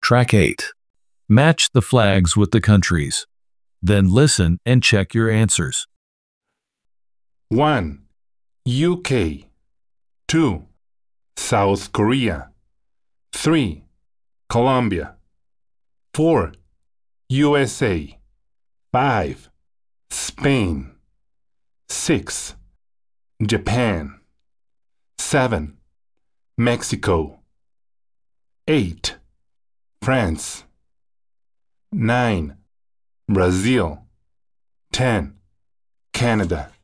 Track 8. Match the flags with the countries. Then listen and check your answers. 1. UK 2. South Korea 3. Colombia 4. USA 5. Spain 6. Japan 7. Mexico 8. France 9. Brazil 10. Canada